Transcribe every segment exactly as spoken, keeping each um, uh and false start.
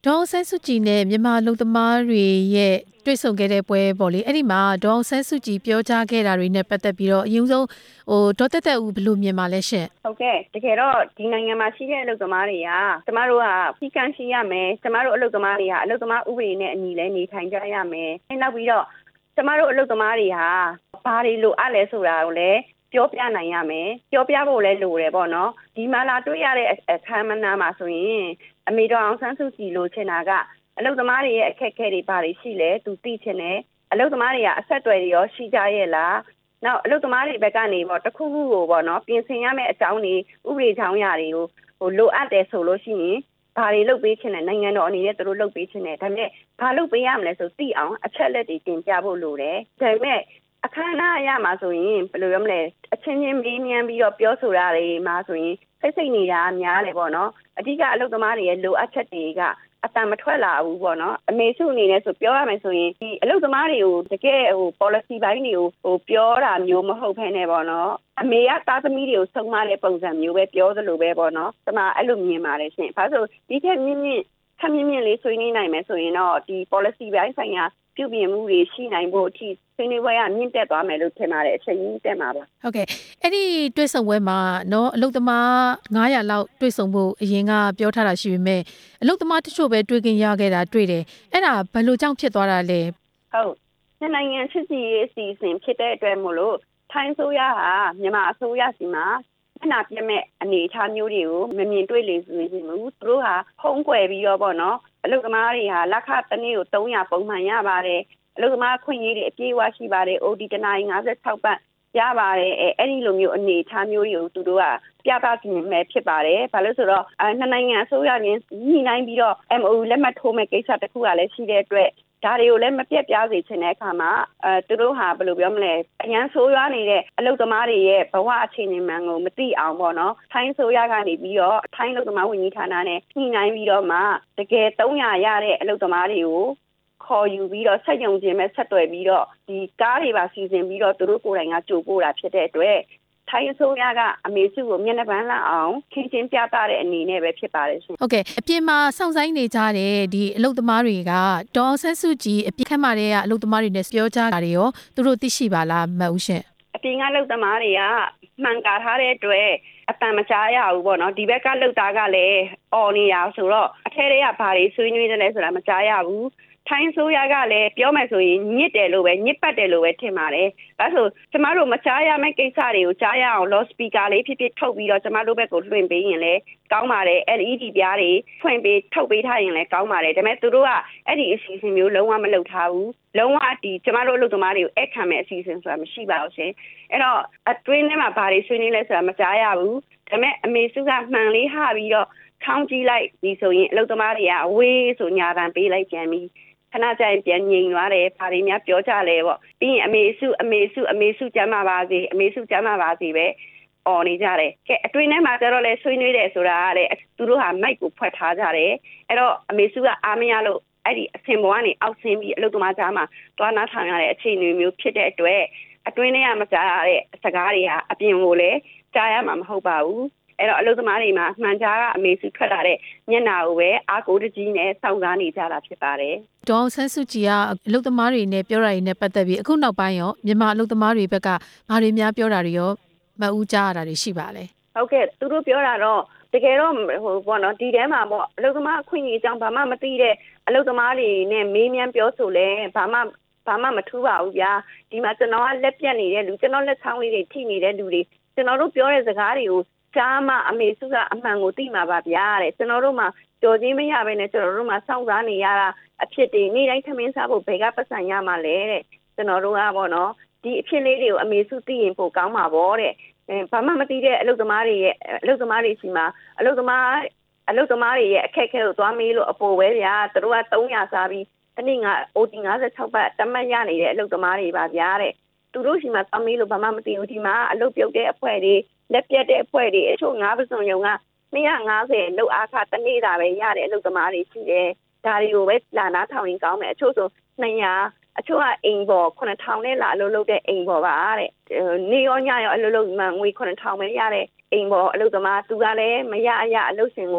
ဒေါ်အောင်ဆန်းစုကြည်နဲ့မြန်မာလူသမားတွေရဲ့တွေ့ဆုံခဲ့တဲ့ပွဲပေါ့လေအဲ့ဒီမှာဒေါ်အောင်ဆန်းစုကြည်ပြောကြားခဲ့တာတွေနဲ့ပတ်သက်ပြီးတော့အရင်ဆုံးဟိုဒေါ်တက်တက်ဦးဘယ်လိုမြင်ပါလဲရှင့်ဟုတ်ကဲ့တကယ်တော့ဒီနိုင်ငံမှာရှိတဲ့အလုပ်သမားတွေကကျမတို့ကပြီးကန်းရှိရမယ်ကျမတို့အလုပ်သမားတွေကအလုပ်သမားဥပဒေနဲ့အညီလဲနေထိုင်ကြရမယ်နောက်ပြီးတော့ကျမတို့အလုပ်သမားတွေဟာဘာတွေလိုအပ်လဲဆိုတာကိုလည်းပြောပြနိုင်ရမယ်ပြောပြဖို့လည်းလိုတယ်ပေါ့နော်ဒီမှာလာတွေ့ရတဲ့အခမ်းအနားမှာဆိုရင်အမေတော်အောင်ဆန်းစုကြည်လိုချင်တာကအလုပ်သမားတွေရဲ့အခက်အခဲတွေဘာတွေရှိလဲသူသိချင်တယ်အလုပ်သမားတွေကအဆက်အသွယ်တွေရောရှိကြရဲ့လားနောက်အလုပ်သမားတွေဘက်ကနေပေါ့တစ်ခုခုကိုပေါ့နော်ပြင်ဆင်ရမယ့်အကြောင်းတွေဥပဒေကြောင်းရာတွေကိုဟိုလိုအပ်တယ်ဆိုလို့ရှိရင်ဘာတွေလုပ်ပေးချင်လဲနိုင်ငံတော်အနေနဲ့သူတို့လုပ်ပေးချင်တယ်ဒါပေမဲ့ဘာလုပ်ပေးရမလဲဆိုသိအောင်အချက်လက်တွေတင်ပြဖို့လိုတယ်ဒါပေမဲ့အခမ်းအနားအရမှာဆိုရင်ဘယ်လိုပြောမလဲအချင်းချင်းမေးမြန်းပြီးတော့ပြောဆိုတာတွေမှာဆိုရင်စိတ်စိတ်နေတာများတယ်ပေါ့နော်အဓိကအလုပ်သမားတွေရဲ့လိုအပ်ချက်တွေကအတန်မထွက်လာဘူးပေါ့နော်အမေစုအနေနဲ့ဆိုပြောရမယ်ဆိုရင်ဒီအလုပ်သမားတွေကိုတကယ်ဟို policy ဘိုင်းတွေကိုဟိုပြောတာမျိုးမဟုတ်ဘဲနဲ့ပေါ့နော်အမေကသားသမီးတွေကိုဆုံးမတဲ့ပုံစံမျိုးပဲပြောသလိုပဲပေါ့နော်ကျွန်မအဲ့လိုမြင်ပါတယ်ရှင်။ဘာလို့ဒီထက်မြင့်မြင့်ထပ်မြင့်မြင့်လေးဆွေးနွေးနိုင်မယ်ဆိုရင်တော့ဒီ policy ဘိုင်းဆိုင်ရာပြုပြင်မှုတွေရှိနိုင်ဖို့အထိဆွေးနွေးပွဲကမြင့်တက်သွားမယ်လို့ထင်ပါတယ်အချိန်ကြီးတက်မှာပါဟုတ်ကဲ့အဲ့ဒီတွေ့ဆုံပွဲမှာနော်အလုပ်သမားနစ်ရာလောက်တွေ့ဆုံဖို့အရင်ကပြောထားတာရှိပေမဲ့အလုပ်သမားတချို့ပဲတွေ့ခင်ရခဲ့တာတွေ့တယ်အဲ့ဒါဘယ်လိုကြောင့်ဖြစ်သွားတာလဲဟုတ်နှစ်နိုင်ငံချစ်ကြည်ရေးအစီအစဉ်ဖြစ်တဲ့အတွက်မို့လို့ထိုင်းဆိုရဟာမြန်မာအစိုးရစီမှာခဏပြမဲ့အနေအထားမျိုးတွေကိုမမြင်တွေ့လေဆိုရင်ဘူးသူတို့ဟာဖုံးကွယ်ပြီးတော့ပေါ့နော်အလုပ်သမားတွေဟာလက်ခတစ်နေ့ကိုသုံးရာပုံမှန်ရပါတယ်အလုပ်သမားခွင့်ရေးတွေအပြည့်အဝရှိပါတယ် အို တီ တနာရီငါး၆ပတ်ရပါတယ်အဲအဲ့ဒီလိုမျိုးအနေအထားမျိုးတွေကိုသူတို့ကပြသခြင်းပဲဖြစ်ပါတယ်ဘာလို့ဆိုတော့အဲနှစ်နိုင်ငံအစိုးရချင်းညှိနှိုင်းပြီးတော့ M O U လက်မှတ်ထိုးမဲ့ကိစ္စတစ်ခုကလည်းရှိတဲ့အတွက်ဒါတွေကိုလည်းမပြတ်ပြားစေချင်တဲ့အခါမှာအဲသူတို့ဟာဘယ်လိုပြောမလဲအရန်ဆိုးရွားနေတဲ့အလုပ်သမားတွေရဲ့ဘဝအခြေအနေမှန်ကိုမသိအောင်ပေါ့နော်ထိုင်းဆိုရကနေပြီးတော့ထိုင်းအလုပ်သမားဝန်ကြီးဌာနနဲ့ညှိနှိုင်းပြီးတော့မှတကယ်သုံးရာရတဲ့အလုပ်သမားတွေကိုခေါ်ယူပြီးတော့ဆက်ယုံခြင်းပဲဆက်သွယ်ပြီးတော့ဒီကားတွေပါစီစဉ်ပြီးတော့သူတို့ကိုယ်တိုင်ကကြိုပို့တာဖြစ်တဲ့အတွက်ထိုင်းအစိုးရကအမေစုကိုမျက်နှာပန်းလှအောင်ခင်းချင်းပြသတဲ့အနေနဲ့ပဲဖြစ်ပါတယ်ရှင်ဟုတ်ကဲ့အပြင်မှာစောင့်ဆိုင်နေကြတဲ့ဒီအလုပ်သမားတွေကဒေါ်အောင်ဆန်းစုကြည်အပြင်ခက်မှတဲ့ကအလုပ်သမားတွေနဲ့ပြောကြတာတွေရောသူတို့သိရှိပါလားမဟုတ်ရှင်အပြင်ကအလုပ်သမားတွေကမှန်ကာထားတဲ့အတွက်အတန်မကြားရဘူးပေါ့နော်ဒီဘက်ကလုပ်သားကလည်းအော်နေတာဆိုတော့အထဲတွေကဘာတွေဆွေးနွေးတယ်လဲဆိုတာမကြားရဘူးထိုင်းဆိုရကလည်းပြောမယ်ဆိုရင်ညစ်တယ်လို့ပဲညစ်ပတ်တယ်လို့ပဲထင်ပါတယ်။ဒါဆိုကျမတို့မကြားရမယ့်ကိစ္စတွေကိုကြားရအောင် loud speaker လေးဖြစ်ဖြစ်ထုတ်ပြီးတော့ကျမတို့ဘက်ကိုလွှင့်ပေးရင်လည်းကောင်းပါတယ်။ L E D ပြားတွေဖွင့်ပေးထုတ်ပေးထားရင်လည်းကောင်းပါတယ်။ဒါပေမဲ့သူတို့ကအဲ့ဒီအစီအစဉ်မျိုးလုံးဝမလုပ်ထားဘူး။လုံးဝဒီကျမတို့အလုပ်သမားတွေကိုအခက်ခံမဲ့အစီအစဉ်ဆိုတာမရှိပါဘူးရှင်။အဲ့တော့အတွင်းထဲမှာဘာတွေဆွေးနွေးလဲဆိုတာမကြားရဘူး။ဒါပေမဲ့အမေစုကမှန်လေးဟပြီးတော့ခေါင်းကြီးလိုက်ပြီးဆိုရင်အလုပ်သမားတွေကဝေးဆိုညာတန်ပေးလိုက်ကြံပြီးခဏကြာရင်ပြန်ငြိမ်သွားတယ်ဘာတွေများပြောကြလဲပေါ့ပြီးရင်အမေစုအမေစုအမေစုကျမ်းမာပါစေအမေစုကျမ်းမာပါစေပဲអော်နေကြတယ်ကဲအတွင်းထဲမှာကျတော့လဲဆွေးနွေးတယ်ဆိုတာကလည်းသူတို့ဟာမိုက်ကိုဖွက်ထားကြတယ်အဲ့တော့အမေစုကအားမရလို့အဲ့ဒီအစင်ပေါ်ကနေအောက်ဆင်းပြီးအလုပ်သမားကြားမှာတွားနာထောင်ရတဲ့အခြေအနေမျိုးဖြစ်တဲ့အတွက်အတွင်းထဲကမကြားရတဲ့စကားတွေဟာအပြင်ကိုလည်းကြားရမှာမဟုတ်ပါဘူးအဲ့တော့အလုပ်သမားတွေမှာမှန်ကြားကအမေစုထွက်လာတဲ့မျက်နှာကိုပဲအားကိုးတကြီးနဲ့စောင့်စားနေကြတာဖြစ်ပါတယ်။ဒေါ်ဆန်းစုကြည်ကအလုပ်သမားတွေနဲ့ပြောတာတွေနဲ့ပတ်သက်ပြီးအခုနောက်ပိုင်းရောမြန်မာအလုပ်သမားတွေဘက်ကဘာတွေများပြောတာတွေရောမအူးကြားရတာတွေရှိပါလဲ။ဟုတ်ကဲ့သူတို့ပြောတာတော့တကယ်တော့ဟိုပေါ့နော်ဒီထဲမှာပေါ့အလုပ်သမားအခွင့်အရေးအကြောင်းဘာမှမသိတဲ့အလုပ်သမားတွေနဲ့မေးမြန်းပြောဆိုလဲဘာမှဘာမှမထူးပါဘူးဗျာဒီမှာကျွန်တော်ကလက်ပြတ်နေတဲ့လူကျွန်တော်လက်ချောင်းလေးတွေထိနေတဲ့လူတွေကျွန်တော်တို့ပြောတဲ့စကားတွေကိုကြားမှအမေစုကအမှန်ကိုသိမှာပါဗျာတဲ့ကျွန်တော်တို့မှကြော်ချင်းမရဘဲနဲ့ကျွန်တော်တို့မှစောင့်စားနေရတာအဖြစ်တွေနေ့တိုင်းခမင်းစားဖို့ဘယ်ကပတ်စံရမှာလဲတဲ့ကျွန်တော်တို့ကပေါ့နော်ဒီအဖြစ်လေးတွေကိုအမေစုသိရင်ပိုကောင်းမှာပေါ့တဲ့အဲဘာမှမသိတဲ့အလုပ်သမားတွေရဲ့အလုပ်သမားတွေရှိမှာအလုပ်သမားအလုပ်သမားတွေရဲ့အခက်အခဲကိုသွားမေးလို့အပေါ်ပဲဗျာသူတို့ကသုံးရာစားပြီးတနေ့က O T ငါး၆ပတ်တမတ်ရနေတဲ့အလုပ်သမားတွေပါဗျာတဲ့သူတို့ရှိမှာသွားမေးလို့ဘာမှမသိဘူးဒီမှာအလုပ်ပြုတ်တဲ့အဖွဲ့တွေလက်ပြတ်တဲ့အဖွဲ့တွေအချို့ငါးပစုံယုံကနှစ်ရာငါးဆယ်လောက်အားခတနေ့တာပဲရတဲ့အလုပ်သမားတွေရှိတယ်ဒါတွေကိုပဲလာနာထောင်ရင်ကောင်းမယ်အချို့ဆိုနှစ်ရာအချို့ကအိမ်ပေါ်ခုနှစ်ထောင်နဲ့လာအလုပ်လုပ်တဲ့အိမ်ပေါ်ပါတဲ့နေရောညရောအလုပ်လုပ်မှငွေခုနှစ်ထောင်ပဲရတဲ့အိမ်ပေါ်အလုပ်သမားသူကလည်းမရအရအလုပ်ရှင်ကို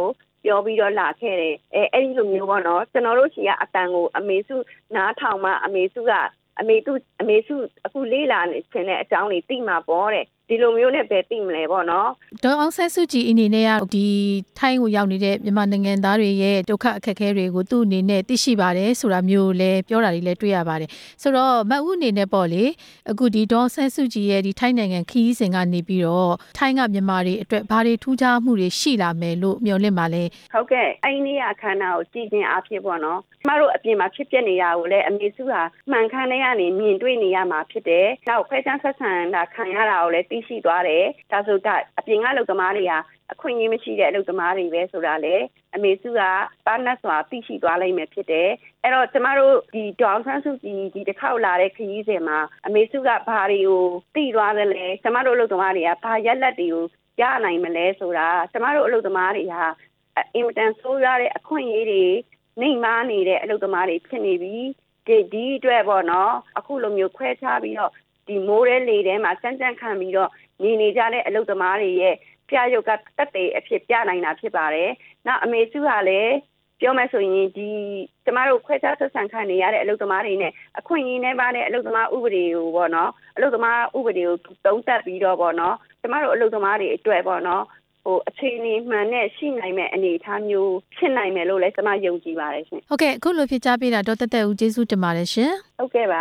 ပြောပြီးတော့လာခဲ့တယ်အဲအဲ့ဒီလိုမျိုးပေါ့နော်ကျွန်တော်တို့ရှိကအတန်ကိုအမေစုနားထောင်မှအမေစုကအမေသူအမေစုအခုလေးလာနေခြင်းတဲ့အကြောင်းတွေသိမှာပေါ့တဲ့ဒီလိုမျိုးနဲ့ပဲသိမလဲပေါ့နော်ဒေါ်အောင်ဆန်းစုကြည်အနေနဲ့ကဒီထိုင်းကိုရောက်နေတဲ့မြန်မာနိုင်ငံသားတွေရဲ့ဒုက္ခအခက်အခဲတွေကိုသူ့အနေနဲ့သိရှိပါတယ်ဆိုတာမျိုးလည်းပြောတာတွေလည်းတွေ့ရပါတယ်ဆိုတော့မတ်ဦးအနေနဲ့ပေါ့လေအခုဒီဒေါ်အောင်ဆန်းစုကြည်ရဲ့ဒီထိုင်းနိုင်ငံခီးစဉ်ကနေပြီးတော့ထိုင်းကမြန်မာတွေအတွက်ဘာတွေထူးခြားမှုတွေရှိလာမယ်လို့မျှော်လင့်ပါလဲဟုတ်ကဲ့အဲ့ဒီအခမ်းအနားကိုကြည်ကျင်အားဖြင့်ပေါ့နော်ကျမတို့အပြင်မှာဖြစ်ပျက်နေတာကိုလည်းအမေစုဟာမှန်ကန်တဲ့ကနေမြင်တွေ့နေရမှာဖြစ်တယ်နောက်ခွဲခြားဆက်ဆံတာခံရတာကိုလည်းသိရှိသွားတယ်ဒါဆိုဒါအပြင်ကအလုပ်သမားတွေဟာအခွင့်အရေးမရှိတဲ့အလုပ်သမားတွေပဲဆိုတာလေအမေစုကပါနတ်စွာသိရှိသွားလိမ့်မယ်ဖြစ်တယ်အဲ့တော့ကျမတို့ဒီဒေါအောင်ဆန်းစုကြည်ဒီတစ်ခေါက်လာတဲ့ခရီးစဉ်မှာအမေစုကဘာတွေကိုသိသွားသလဲကျမတို့အလုပ်သမားတွေကဘာရက်လက်တွေကိုရနိုင်မလဲဆိုတာကျမတို့အလုပ်သမားတွေဟာအင်မတန်ဆိုးရတဲ့အခွင့်အရေးတွေနှိမ်မာနေတဲ့အလုပ်သမားတွေဖြစ်နေပြီဒီဒီအတွက်ပေါ့နော်အခုလိုမျိုးခွဲခြားပြီးတော့ဒီမိုးရဲလေထဲမှာစမ်းစမ်းခံပြီးတော့နေနေကြတဲ့အလုပ်သမားတွေရဲ့ပြရုပ်ကတက်တဲ့အဖြစ်ပြနိုင်တာဖြစ်ပါတယ်။နောက်အမေစုကလည်းပြောမယ်ဆိုရင်ဒီကျမတို့ခွဲခြားဆက်ဆံခံနေရတဲ့အလုပ်သမားတွေနဲ့အခွင့်အရေးနဲ့ပါတဲ့အလုပ်သမားဥပဒေကိုပေါ့နော်အလုပ်သမားဥပဒေကိုသုံးသပ်ပြီးတော့ပေါ့နော်ကျမတို့အလုပ်သမားတွေအတွက်ပေါ့နော်ဟိုအခြေအနေမှန်နဲ့ရှိနိုင်မဲ့အနေအထားမျိုးဖြစ်နိုင်မယ်လို့လည်းကျွန်မယုံကြည်ပါတယ်ရှင်ဟုတ်ကဲ့အခုလိုဖြစ်ကြပေးတာဒေါ်တက်တက်ဦးကျေးဇူးတင်ပါတယ်ရှင်ဟုတ်ကဲ့ပါ